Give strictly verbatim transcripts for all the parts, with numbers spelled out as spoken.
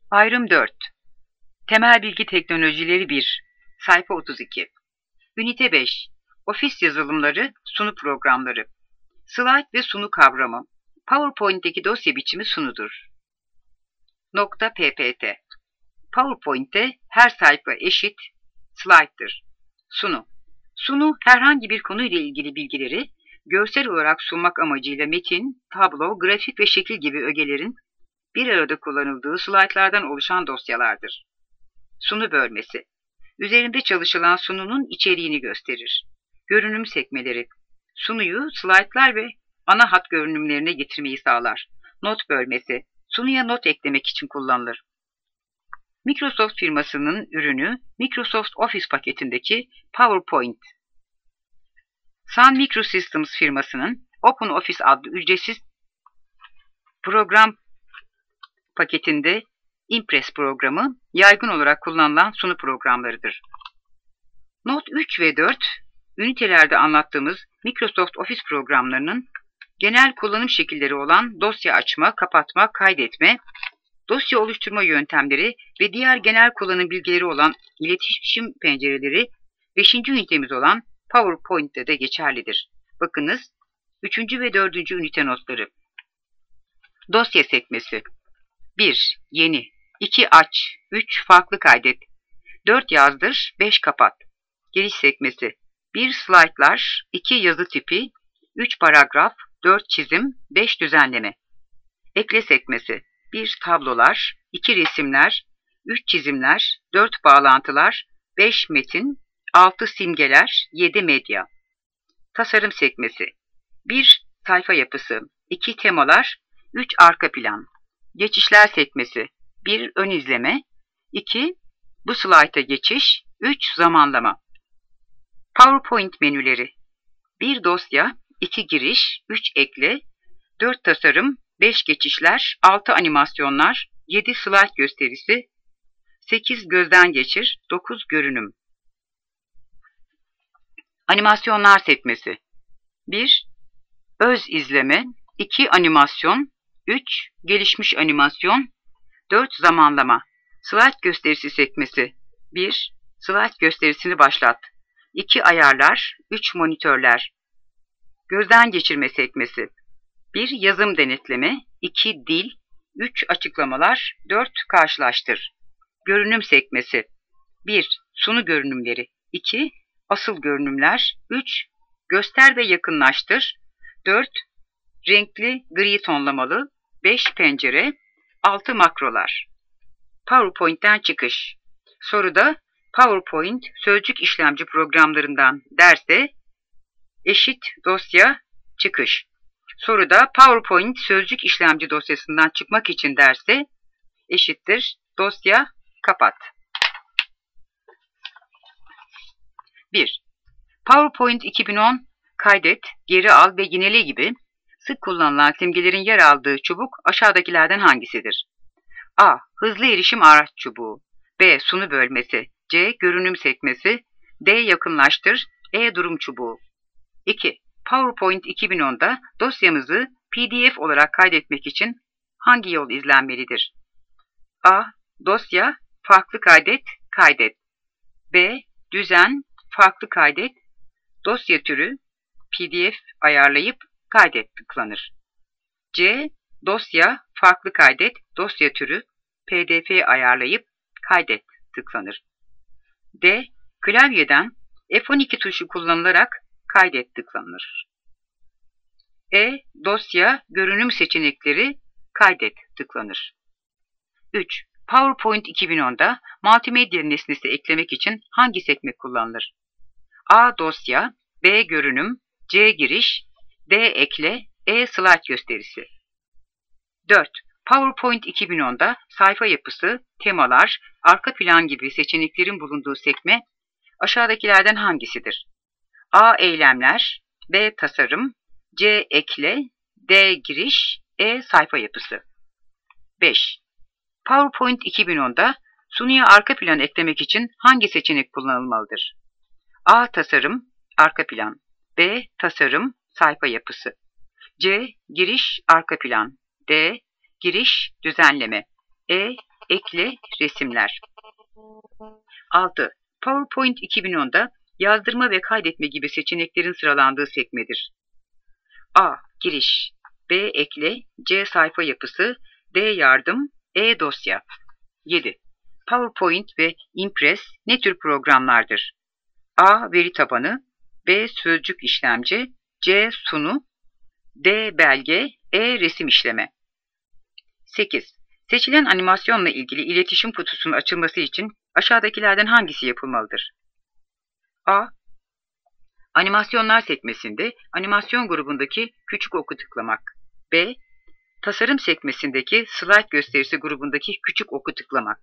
Ayrım dört. Temel bilgi teknolojileri bir. Sayfa otuz iki. Ünite beş. Ofis yazılımları, sunu programları. Slide ve sunu kavramı. PowerPoint'teki dosya biçimi sunudur. Nokta ppt. PowerPoint'te her sayfa eşit slide'dır. Sunu. Sunu herhangi bir konuyla ilgili bilgileri görsel olarak sunmak amacıyla metin, tablo, grafik ve şekil gibi ögelerin bir arada kullanıldığı slaytlardan oluşan dosyalardır. Sunu bölmesi. Üzerinde çalışılan sununun içeriğini gösterir. Görünüm sekmeleri. Sunuyu slaytlar ve ana hat görünümlerine getirmeyi sağlar. Not bölmesi. Sunuya not eklemek için kullanılır. Microsoft firmasının ürünü Microsoft Office paketindeki PowerPoint. Sun Microsystems firmasının OpenOffice adlı ücretsiz program paketinde Impress programı yaygın olarak kullanılan sunu programlarıdır. Not üç ve dört, ünitelerde anlattığımız Microsoft Office programlarının genel kullanım şekilleri olan dosya açma, kapatma, kaydetme, dosya oluşturma yöntemleri ve diğer genel kullanım bilgileri olan iletişim pencereleri beşinci ünitemiz olan PowerPoint'te de geçerlidir. Bakınız üçüncü ve dördüncü ünite notları. Dosya sekmesi. bir. Yeni. iki. Aç. üç. Farklı kaydet. dört. Yazdır. beş. Kapat. Giriş sekmesi. bir. Slaytlar. iki. Yazı tipi. üç. Paragraf. dört. Çizim. beş. Düzenleme. Ekle sekmesi. bir. Tablolar. iki. Resimler. üç. Çizimler. dört. Bağlantılar. beş. Metin. altı. Simgeler. yedi. Medya. Tasarım sekmesi. bir. Sayfa yapısı. iki. Temalar. üç. Arka plan. Geçişler sekmesi. bir. Ön izleme. iki. Bu slayta geçiş. üç. Zamanlama. PowerPoint menüleri. bir. Dosya. iki. Giriş. üç. Ekle. dört. Tasarım. beş. Geçişler. altı. Animasyonlar. yedi. Slide gösterisi. sekiz. Gözden geçir. dokuz. Görünüm. Animasyonlar sekmesi. bir. Öz izleme. iki. Animasyon. üç. Gelişmiş animasyon. dört. Zamanlama. Slide gösterisi sekmesi. bir. Slide gösterisini başlat. iki. Ayarlar. üç. Monitörler. Gözden geçirme sekmesi. bir. Yazım denetleme. iki. Dil. üç. Açıklamalar. dört. Karşılaştır. Görünüm sekmesi. bir. Sunu görünümleri. iki. Asıl görünümler. üç. Göster ve yakınlaştır. dört. Renkli gri tonlamalı. beş. Pencere. altı. Makrolar. PowerPoint'ten çıkış. Soruda PowerPoint sözcük işlemci programlarından derse eşit dosya çıkış. Soruda PowerPoint sözcük işlemci dosyasından çıkmak için derse eşittir dosya kapat. bir. PowerPoint iki bin on kaydet, geri al ve yinele gibi sık kullanılan simgelerin yer aldığı çubuk aşağıdakilerden hangisidir? A. Hızlı erişim araç çubuğu. B. Sunu bölmesi. C. Görünüm sekmesi. D. Yakınlaştır. E. Durum çubuğu. iki. PowerPoint iki bin on'da dosyamızı P D F olarak kaydetmek için hangi yol izlenmelidir? A. Dosya, farklı kaydet, kaydet. B. Düzen, farklı kaydet, dosya türü, P D F ayarlayıp kaydet tıklanır. C. Dosya, farklı kaydet, dosya türü, P D F ayarlayıp kaydet tıklanır. D. Klavyeden F on iki tuşu kullanılarak kaydet tıklanır. E. Dosya, görünüm seçenekleri, kaydet tıklanır. üç. PowerPoint iki bin on'da multimedya nesnesi eklemek için hangi sekme kullanılır? A. Dosya, B. Görünüm, C. Giriş, D. Ekle, E. Slide gösterisi. dört. PowerPoint iki bin on'da sayfa yapısı, temalar, arka plan gibi seçeneklerin bulunduğu sekme aşağıdakilerden hangisidir? A. Eylemler, B. Tasarım, C. Ekle, D. Giriş, E. Sayfa yapısı. beş. PowerPoint iki bin on'da sunuya arka plan eklemek için hangi seçenek kullanılmalıdır? A. Tasarım, arka plan, B. Tasarım, sayfa yapısı, C. Giriş, arka plan, D. Giriş, düzenleme, E. Ekle, resimler. altı. PowerPoint iki bin onda yazdırma ve kaydetme gibi seçeneklerin sıralandığı sekmedir. A. Giriş, B. Ekle, C. Sayfa yapısı, D. Yardım, E. Dosya. yedi. PowerPoint ve Impress ne tür programlardır? A. Veri tabanı, B. Sözcük işlemci, C. Sunu, D. Belge, E. Resim işleme. sekiz. Seçilen animasyonla ilgili iletişim kutusunun açılması için aşağıdakilerden hangisi yapılmalıdır? A. Animasyonlar sekmesinde animasyon grubundaki küçük oku tıklamak. B. Tasarım sekmesindeki slide gösterisi grubundaki küçük oku tıklamak.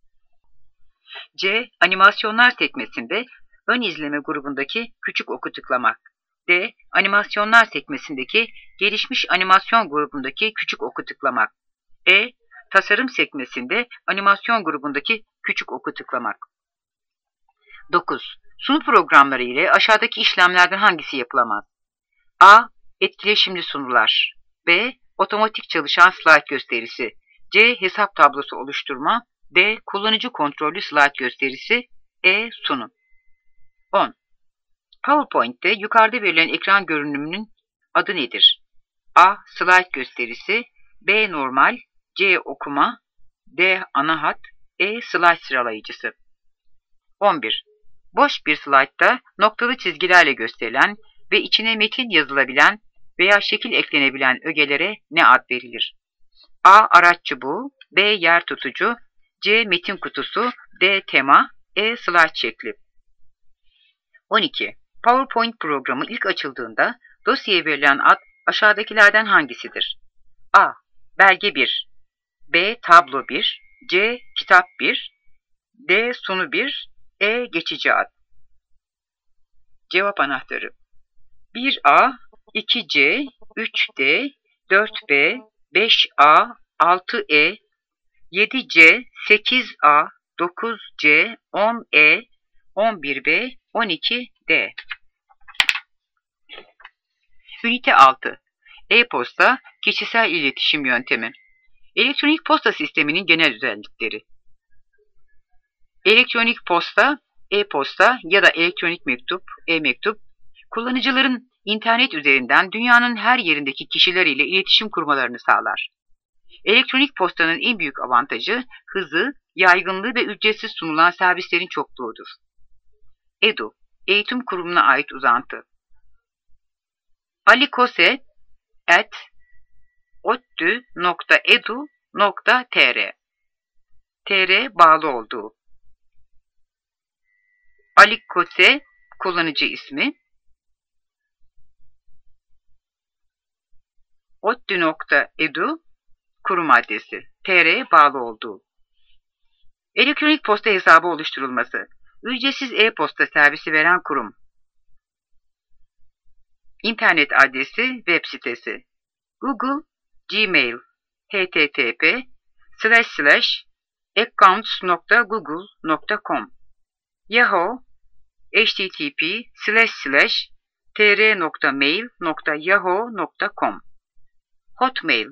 C. Animasyonlar sekmesinde ön izleme grubundaki küçük oku tıklamak. D. Animasyonlar sekmesindeki gelişmiş animasyon grubundaki küçük oku tıklamak. E. Tasarım sekmesinde animasyon grubundaki küçük oku tıklamak. dokuz. Sunu programları ile aşağıdaki işlemlerden hangisi yapılamaz? A. Etkileşimli sunular, B. Otomatik çalışan slide gösterisi, C. Hesap tablosu oluşturma, D. Kullanıcı kontrollü slide gösterisi, E. Sunu. on. PowerPoint'te yukarıda verilen ekran görünümünün adı nedir? A. Slide gösterisi, B. Normal, C. Okuma, D. Ana hat, E. Slide sıralayıcısı. on bir. Boş bir slaytta noktalı çizgilerle gösterilen ve içine metin yazılabilen veya şekil eklenebilen ögelere ne ad verilir? A. Araç çubuğu, B. Yer tutucu, C. Metin kutusu, D. Tema, E. Slide şekli. on iki. PowerPoint programı ilk açıldığında dosyaya verilen ad aşağıdakilerden hangisidir? A. Belge bir, B. Tablo bir, C. Kitap bir, D. Sunu bir, E. Geçici ad. Cevap anahtarı: bir A, iki C, üç D, dört B, beş A, altı E, yedi C, sekiz A, dokuz C, on E, on bir B, on iki D. Ünite altı. E-posta, kişisel iletişim yöntemi. Elektronik posta sisteminin genel özellikleri. Elektronik posta, e-posta ya da elektronik mektup, e-mektup, kullanıcıların internet üzerinden dünyanın her yerindeki kişiler ile iletişim kurmalarını sağlar. Elektronik postanın en büyük avantajı hızı, yaygınlığı ve ücretsiz sunulan servislerin çokluğudur. Edu, eğitim kurumuna ait uzantı. alikose at ottu nokta edu nokta tr tr bağlı olduğu. Alikose kullanıcı ismi. ottu nokta edu kurum adresi. tr bağlı olduğu. Elektronik posta hesabı oluşturulması. Ücretsiz e-posta servisi veren kurum. İnternet adresi, web sitesi. Google, Gmail, http slash slash accounts nokta google nokta com. Yahoo, http slash slash tr nokta mail nokta yahoo nokta com. Hotmail,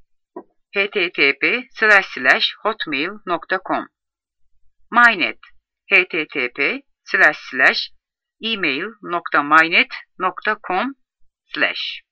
http slash slash hotmail nokta com. Mynet, http slash slash email nokta mynet nokta com slash.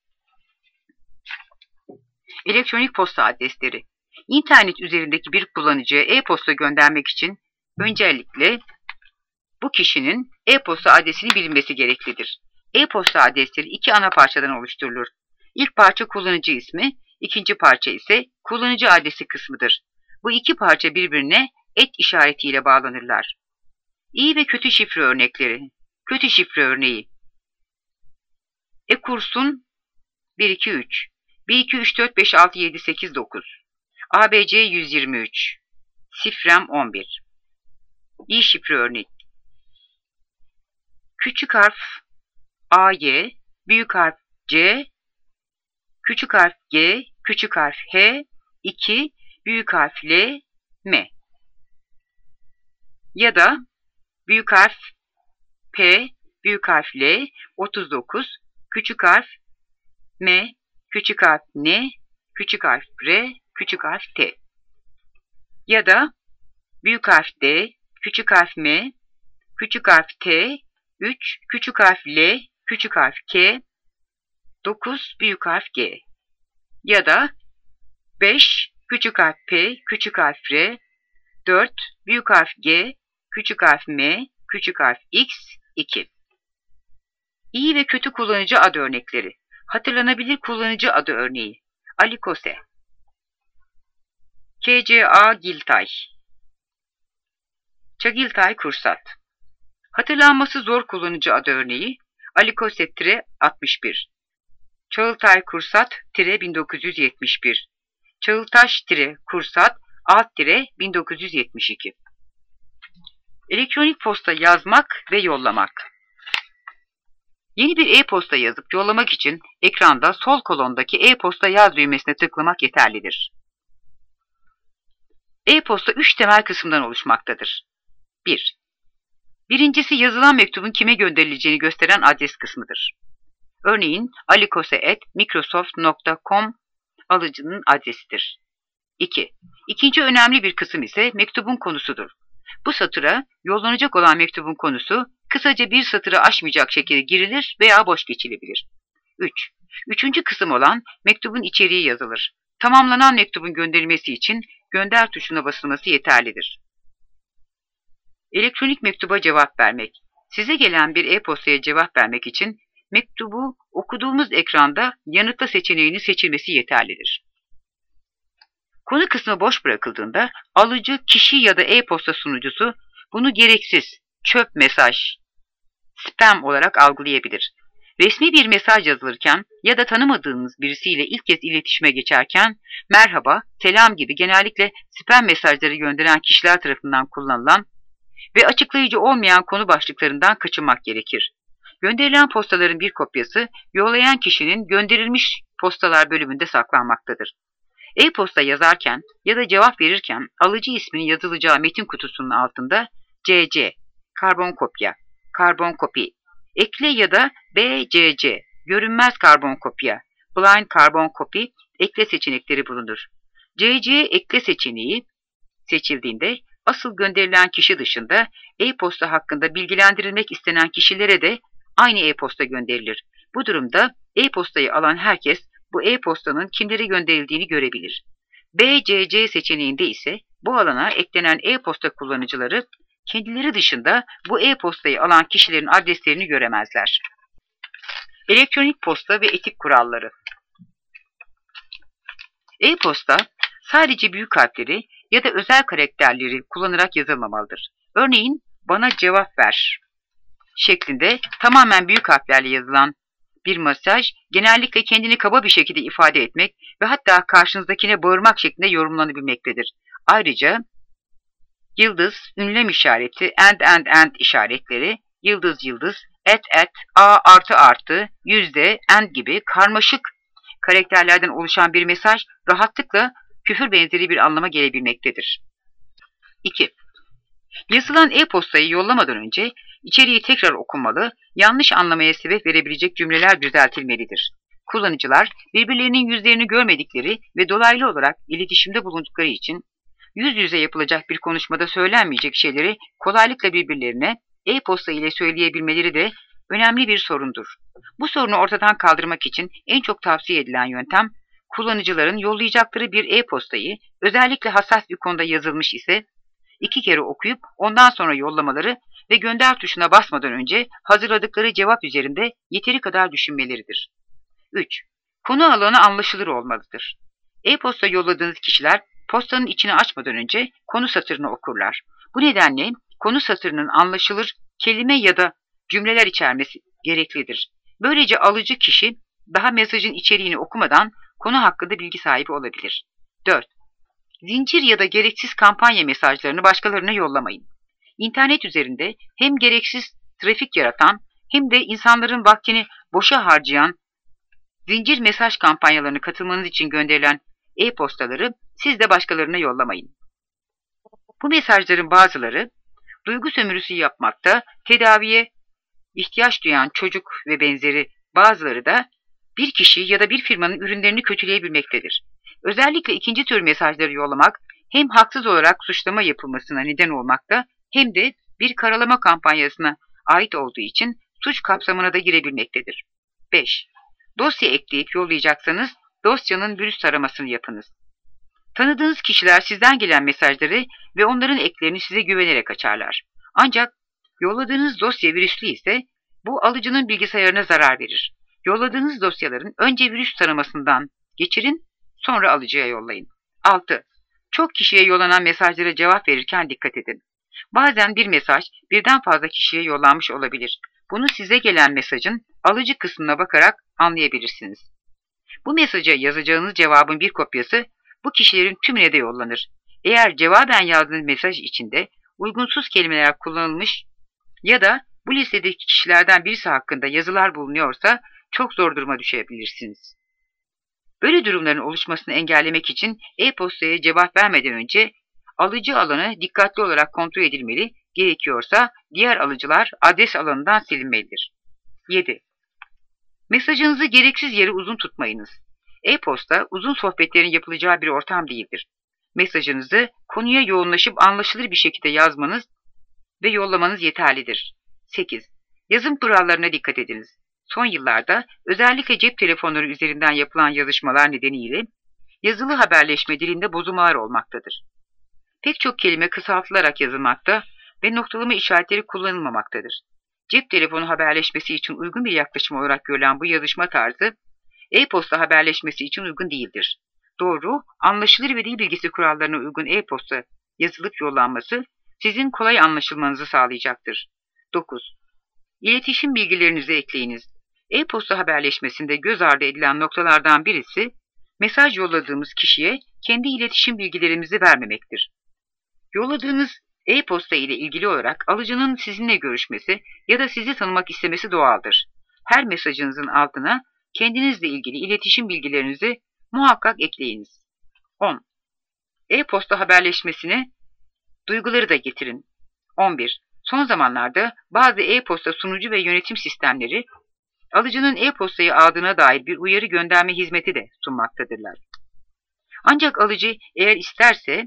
Elektronik posta adresleri. İnternet üzerindeki bir kullanıcıya e-posta göndermek için öncelikle bu kişinin e-posta adresini bilmesi gereklidir. E-posta adresleri iki ana parçadan oluşturulur. İlk parça kullanıcı ismi, ikinci parça ise kullanıcı adresi kısmıdır. Bu iki parça birbirine et işaretiyle bağlanırlar. İyi ve kötü şifre örnekleri. Kötü şifre örneği. E-Kursun bir iki üç, bir iki üç dört beş altı yedi sekiz dokuz, A B C yüz yirmi üç, Şifrem on bir. İyi şifre örnek. Küçük harf A Y, büyük harf C, küçük harf G, küçük harf H, iki, büyük harf L, M. Ya da büyük harf P, büyük harf L, otuz dokuz, küçük harf M, küçük harf N, küçük harf R, küçük harf T. ya da büyük harf D, küçük harf M, küçük harf T, üç, küçük harf L, küçük harf K, dokuz, büyük harf G ya da beş, küçük harf P, küçük harf R, dört, büyük harf G, küçük harf M, küçük harf X, iki. İyi ve kötü kullanıcı adı örnekleri. Hatırlanabilir kullanıcı adı örneği. Ali Kose, K C A Giltay, Çagiltay Kursat. Hatırlanması zor kullanıcı adı örneği. Ali Kose altmış bir, Çağıltay Kursat bin dokuz yüz yetmiş bir, Çağıltaş Kursat alt bin dokuz yüz yetmiş iki. Elektronik posta yazmak ve yollamak. Yeni bir e-posta yazıp yollamak için ekranda sol kolondaki e-posta yaz düğmesine tıklamak yeterlidir. E-posta üç temel kısımdan oluşmaktadır. bir. Birincisi yazılan mektubun kime gönderileceğini gösteren adres kısmıdır. Örneğin alikose at microsoft nokta com alıcının adresidir. iki. İkinci önemli bir kısım ise mektubun konusudur. Bu satıra yollanacak olan mektubun konusu kısaca bir satırı aşmayacak şekilde girilir veya boş geçilebilir. üç. Üçüncü kısım olan mektubun içeriği yazılır. Tamamlanan mektubun gönderilmesi için gönder tuşuna basılması yeterlidir. Elektronik mektuba cevap vermek. Size gelen bir e-postaya cevap vermek için mektubu okuduğumuz ekranda yanıtla seçeneğinin seçilmesi yeterlidir. Konu kısmı boş bırakıldığında alıcı kişi ya da e-posta sunucusu bunu gereksiz, çöp mesaj, spam olarak algılayabilir. Resmi bir mesaj yazılırken ya da tanımadığınız birisiyle ilk kez iletişime geçerken merhaba, selam gibi genellikle spam mesajları gönderen kişiler tarafından kullanılan ve açıklayıcı olmayan konu başlıklarından kaçınmak gerekir. Gönderilen postaların bir kopyası yollayan kişinin gönderilmiş postalar bölümünde saklanmaktadır. E-posta yazarken ya da cevap verirken alıcı isminin yazılacağı metin kutusunun altında C C, karbon kopya, karbon copy, ekle ya da B C C, görünmez karbon kopya, blind karbon copy, ekle seçenekleri bulunur. C C ekle seçeneği seçildiğinde asıl gönderilen kişi dışında e-posta hakkında bilgilendirilmek istenen kişilere de aynı e-posta gönderilir. Bu durumda e-postayı alan herkes bu e-postanın kimlere gönderildiğini görebilir. B C C seçeneğinde ise bu alana eklenen e-posta kullanıcıları kendileri dışında bu e-postayı alan kişilerin adreslerini göremezler. Elektronik posta ve etik kuralları. E-posta sadece büyük harfleri ya da özel karakterleri kullanarak yazılmamalıdır. Örneğin bana cevap ver şeklinde tamamen büyük harflerle yazılan bir mesaj genellikle kendini kaba bir şekilde ifade etmek ve hatta karşınızdakine bağırmak şeklinde yorumlanabilmektedir. Ayrıca yıldız, ünlem işareti, and and and işaretleri, yıldız yıldız, et et, a artı artı, yüzde, and gibi karmaşık karakterlerden oluşan bir mesaj rahatlıkla küfür benzeri bir anlama gelebilmektedir. iki. Yazılan e-postayı yollamadan önce içeriği tekrar okunmalı, yanlış anlamaya sebep verebilecek cümleler düzeltilmelidir. Kullanıcılar birbirlerinin yüzlerini görmedikleri ve dolaylı olarak iletişimde bulundukları için yüz yüze yapılacak bir konuşmada söylenmeyecek şeyleri kolaylıkla birbirlerine e-posta ile söyleyebilmeleri de önemli bir sorundur. Bu sorunu ortadan kaldırmak için en çok tavsiye edilen yöntem, kullanıcıların yollayacakları bir e-postayı özellikle hassas bir konuda yazılmış ise iki kere okuyup ondan sonra yollamaları ve gönder tuşuna basmadan önce hazırladıkları cevap üzerinde yeteri kadar düşünmeleridir. üç. Konu alanı anlaşılır olmalıdır. E-posta yolladığınız kişiler postanın içini açmadan önce konu satırını okurlar. Bu nedenle konu satırının anlaşılır kelime ya da cümleler içermesi gereklidir. Böylece alıcı kişi daha mesajın içeriğini okumadan konu hakkında bilgi sahibi olabilir. dört. Zincir ya da gereksiz kampanya mesajlarını başkalarına yollamayın. İnternet üzerinde hem gereksiz trafik yaratan hem de insanların vaktini boşa harcayan zincir mesaj kampanyalarına katılmanız için gönderilen e-postaları siz de başkalarına yollamayın. Bu mesajların bazıları duygu sömürüsü yapmakta, tedaviye ihtiyaç duyan çocuk ve benzeri, bazıları da bir kişi ya da bir firmanın ürünlerini kötüleyebilmektedir. Özellikle ikinci tür mesajları yollamak hem haksız olarak suçlama yapılmasına neden olmakta hem de bir karalama kampanyasına ait olduğu için suç kapsamına da girebilmektedir. beş. Dosya ekleyip yollayacaksanız dosyanın virüs taramasını yapınız. Tanıdığınız kişiler sizden gelen mesajları ve onların eklerini size güvenerek açarlar. Ancak yolladığınız dosya virüslü ise bu alıcının bilgisayarına zarar verir. Yolladığınız dosyaların önce virüs taramasından geçirin, sonra alıcıya yollayın. altı. Çok kişiye yollanan mesajlara cevap verirken dikkat edin. Bazen bir mesaj birden fazla kişiye yollanmış olabilir. Bunu size gelen mesajın alıcı kısmına bakarak anlayabilirsiniz. Bu mesaja yazacağınız cevabın bir kopyası bu kişilerin tümüne de yollanır. Eğer cevaben yazdığınız mesaj içinde uygunsuz kelimeler kullanılmış ya da bu listedeki kişilerden birisi hakkında yazılar bulunuyorsa çok zor duruma düşebilirsiniz. Böyle durumların oluşmasını engellemek için e-postaya cevap vermeden önce alıcı alanı dikkatli olarak kontrol edilmeli, gerekiyorsa diğer alıcılar adres alanından silinmelidir. yedi. Mesajınızı gereksiz yere uzun tutmayınız. E-posta uzun sohbetlerin yapılacağı bir ortam değildir. Mesajınızı konuya yoğunlaşıp anlaşılır bir şekilde yazmanız ve yollamanız yeterlidir. sekiz. Yazım kurallarına dikkat ediniz. Son yıllarda özellikle cep telefonları üzerinden yapılan yazışmalar nedeniyle yazılı haberleşme dilinde bozulmalar olmaktadır. Pek çok kelime kısaltılarak yazılmakta ve noktalama işaretleri kullanılmamaktadır. Cep telefonu haberleşmesi için uygun bir yaklaşım olarak görülen bu yazışma tarzı, e-posta haberleşmesi için uygun değildir. Doğru, anlaşılır ve dil bilgisi kurallarına uygun e-posta yazılıp yollanması sizin kolay anlaşılmanızı sağlayacaktır. dokuz. İletişim bilgilerinizi ekleyiniz. E-posta haberleşmesinde göz ardı edilen noktalardan birisi, mesaj yolladığımız kişiye kendi iletişim bilgilerimizi vermemektir. Yolladığınız e-posta ile ilgili olarak alıcının sizinle görüşmesi ya da sizi tanımak istemesi doğaldır. Her mesajınızın altına kendinizle ilgili iletişim bilgilerinizi muhakkak ekleyiniz. on. E-posta haberleşmesine duyguları da getirin. on bir. Son zamanlarda bazı e-posta sunucu ve yönetim sistemleri alıcının e-postayı aldığına dair bir uyarı gönderme hizmeti de sunmaktadırlar. Ancak alıcı eğer isterse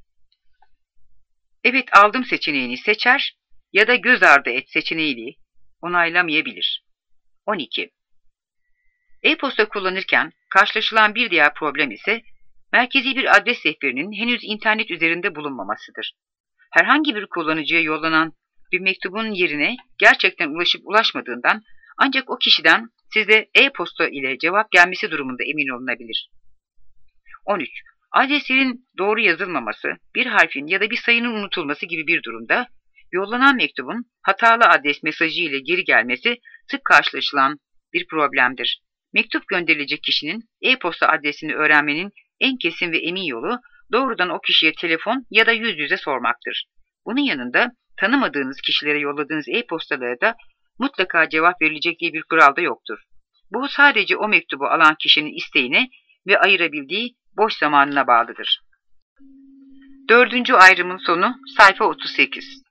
evet aldım seçeneğini seçer ya da göz ardı et seçeneğini onaylamayabilir. on iki. E-posta kullanırken karşılaşılan bir diğer problem ise merkezi bir adres rehberinin henüz internet üzerinde bulunmamasıdır. Herhangi bir kullanıcıya yollanan bir mektubun yerine gerçekten ulaşıp ulaşmadığından ancak o kişiden size e-posta ile cevap gelmesi durumunda emin olunabilir. on üç. Adreslerin doğru yazılmaması, bir harfin ya da bir sayının unutulması gibi bir durumda yollanan mektubun hatalı adres mesajı ile geri gelmesi sık karşılaşılan bir problemdir. Mektup gönderilecek kişinin e-posta adresini öğrenmenin en kesin ve emin yolu doğrudan o kişiye telefon ya da yüz yüze sormaktır. Bunun yanında tanımadığınız kişilere yolladığınız e-postalara da mutlaka cevap verilecek diye bir kural da yoktur. Bu sadece o mektubu alan kişinin isteğine ve ayırabildiği boş zamanına bağlıdır. Dördüncü ayrımın sonu sayfa otuz sekiz.